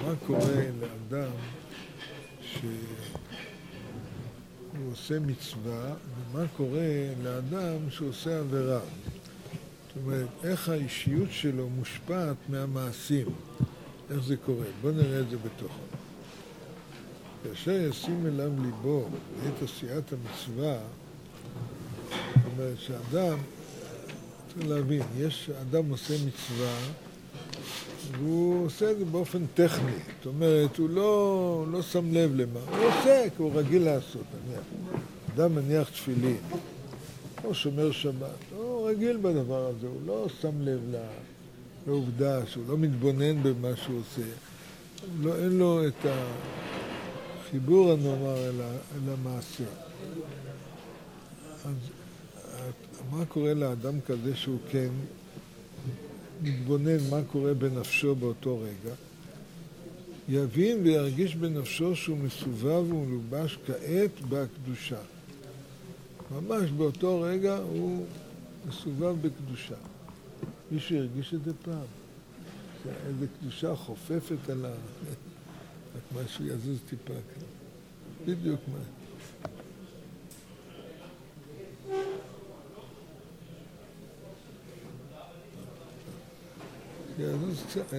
מה קורה לאדם שהוא עושה מצווה, ומה קורה לאדם שעושה עבירה. זאת אומרת, איך האישיות שלו מושפעת מהמעשים, איך זה קורה. בואו נראה את זה בתוכו. כאשר ישים אליו ליבו את עשיית המצווה, זאת אומרת שאדם, צריך להבין, אדם עושה מצווה, והוא עושה את זה באופן טכני. זאת אומרת, הוא לא שם לב למה. הוא עושה, כי הוא רגיל לעשות. אדם מניח תפילין, או שומר שבת, הוא רגיל בדבר הזה, הוא לא שם לב לעובדה, שהוא לא מתבונן במה שהוא עושה. אין לו את החיבור הנאמר אל המעשה. אז מה קורה לאדם כזה שהוא כן מתבונן מה קורה בנפשו באותו רגע? יבין וירגיש בנפשו שהוא מסובב ומלובש כעת בקדושה. ממש באותו רגע הוא מסובב בקדושה. מישהו הרגיש את זה פעם? איזו קדושה חופפת על רק משהו יזוז טיפה כאן. בדיוק מה. יזוז קצת,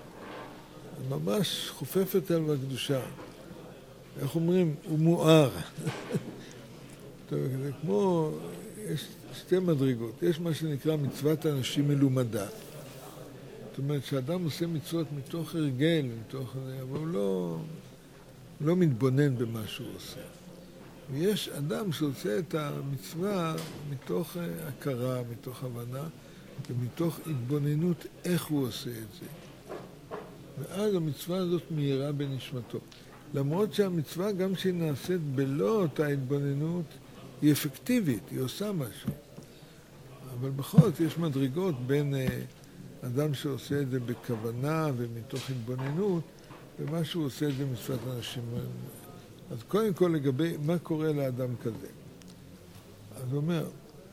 ממש חופפת על הקדושה. איך אומרים? הוא מואר. טוב, זה כמו, יש שתי מדרגות. יש מה שנקרא מצוות אנשים מלומדה. זאת אומרת שאדם עושה מצוות מתוך הרגל, מתוך זה, אבל הוא לא מתבונן במה שהוא עושה. ויש אדם שעושה את המצווה מתוך הכרה, מתוך הבנה, ומתוך התבוננות איך הוא עושה את זה. ואז המצווה הזאת מהירה בנשמתו. למרות שהמצווה, גם שהיא נעשית בלא אותה התבוננות, היא אפקטיבית, היא עושה משהו. אבל בכל זאת יש מדרגות בין אדם שעושה את זה בכוונה ומתוך התבוננות, ומה שהוא עושה את זה מצוות אנשים. אז קודם כל לגבי מה קורה לאדם כזה. אז הוא אומר,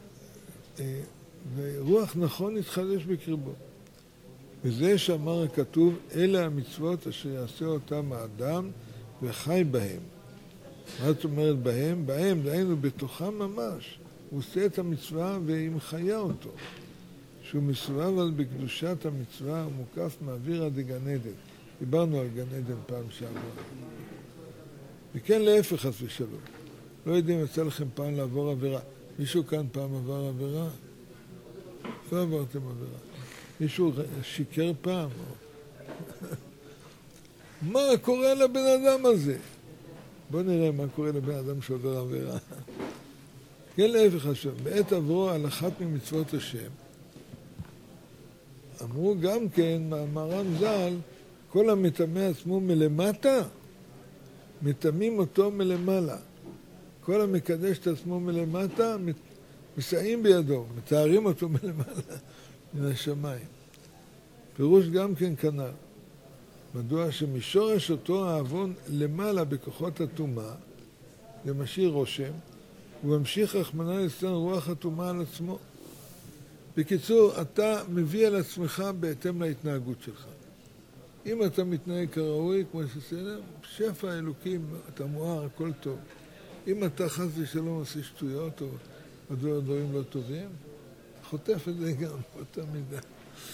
ורוח נכון יתחדש בקרבו. וזה שאמר הכתוב, אלה המצוות אשר יעשה אותם האדם וחי בהם. מה זאת אומרת בהם? בהם, דהיינו בתוכם ממש. הוא עושה את המצווה והיא מחיה אותו. שהוא מסובב על בקדושת המצווה, הוא מוקף מאוויר עד גן עדן. דיברנו על גן עדן פעם שעברה. וכן להפך חס ושלום. לא יודעים, יצא לכם פעם לעבור עבירה. מישהו כאן פעם עבר עבירה? לא עברתם עבירה. מישהו שיקר פעם? מה קורה לבן אדם הזה? בואו נראה מה קורה לבן אדם שעובר עבירה. כן להפך השם, בעת עברו על אחת ממצוות השם, אמרו גם כן, מהר"ם ז"ל, כל המטמא עצמו מלמטה, מטמאים אותו מלמעלה. כל המקדש את עצמו מלמטה, מסייעים בידו, מתארים אותו מלמעלה, מן השמיים. פירוש גם כן כנ"ל. מדוע שמשורש אותו העוון למעלה בכוחות הטומאה, זה משאיר רושם, וממשיך רחמנא ליצלן רוח הטומאה על עצמו. בקיצור, אתה מביא על עצמך בהתאם להתנהגות שלך. אם אתה מתנהג כראוי, כמו שסדר, שפע אלוקים, אתה מואר, הכל טוב. אם אתה חס ושלום עושה שטויות או דברים לא טובים, חוטף את זה גם באותה מידה.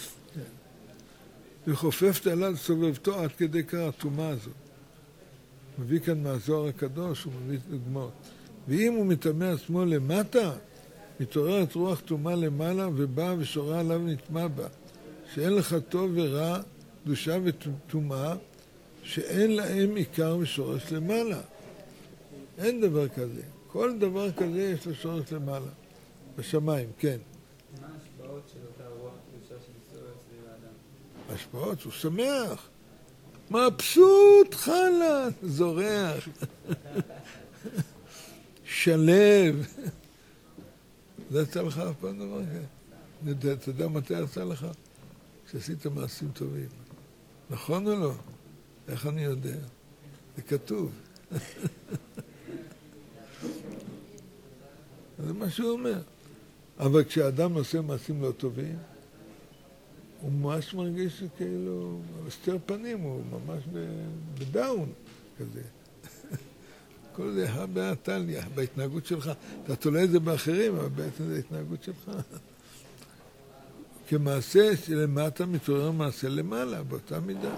וחופפת עליו סובבתו עד כדי כך הטומאה הזאת. מביא כאן מהזוהר הקדוש, הוא מביא דוגמאות. ואם הוא מטמא עצמו למטה, מתעוררת רוח טומאה למעלה ובאה ושורה עליו נטמא בה. שאין לך טוב ורע, קדושה וטומאה, שאין להם עיקר ושורש למעלה. אין דבר כזה. כל דבר כזה יש לו שורש למעלה. בשמיים, כן. מה ההשפעות של אותה רוח קדושה שמסתובבת סביב האדם? השפעות, הוא שמח. מבסוט, חלק, זורח. שלב. זה יצא לך אף פעם דבר כזה? אתה יודע מתי יצא לך? כשעשית מעשים טובים. נכון או לא? איך אני יודע? זה כתוב. זה מה שהוא אומר. אבל כשאדם עושה מעשים לא טובים, הוא ממש מרגיש כאילו, הסתר פנים, הוא ממש בדאון כזה. כל זה בהתניה, בהתנהגות שלך. אתה תולה את זה באחרים, אבל בעצם זה התנהגות שלך. כמעשה שלמטה מתעורר מעשה למעלה, באותה מידה.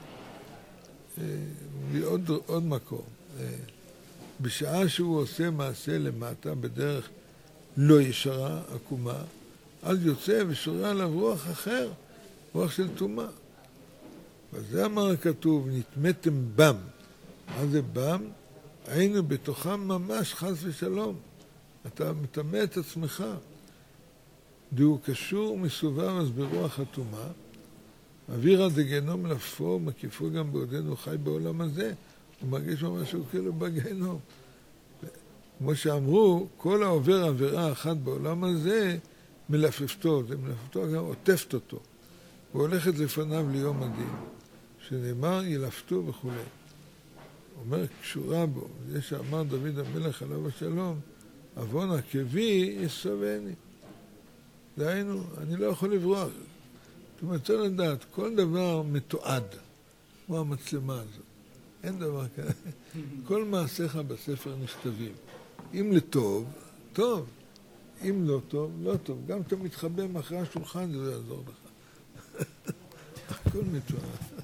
עוד מקום. בשעה שהוא עושה מעשה למטה, בדרך לא ישרה, עקומה, אז יוצא ושורה עליו רוח אחר, רוח של טומאה. וזה אמר הכתוב, נטמאתם בם. מה זה בם? היינו בתוכם ממש חס ושלום. אתה מטמא את עצמך. דהוא קשור מסובב אז ברוח הטומאה, אווירא דגיהנום לפו, מקיפו גם בעודנו חי בעולם הזה. הוא מרגיש משהו כאילו בגיהנום. כמו שאמרו, כל העובר עבירה אחת בעולם הזה, מלפפתו, זה מלפפתו גם עוטפת אותו. הוא הולכת לפניו ליום הדין, שנאמר ילפתו וכו'. אומר, קשורה בו, זה שאמר דוד המלך עליו השלום, עוון עקבי יסובני. דהיינו, אני לא יכול לברוח. זאת אומרת, צריך לדעת, כל דבר מתועד, כמו המצלמה הזאת. אין דבר כזה. כל מעשיך בספר נכתבים. אם לטוב, טוב. אם לא טוב, לא טוב. גם אתה מתחבא מאחורי השולחן, זה לא יעזור לך. הכל מתועד.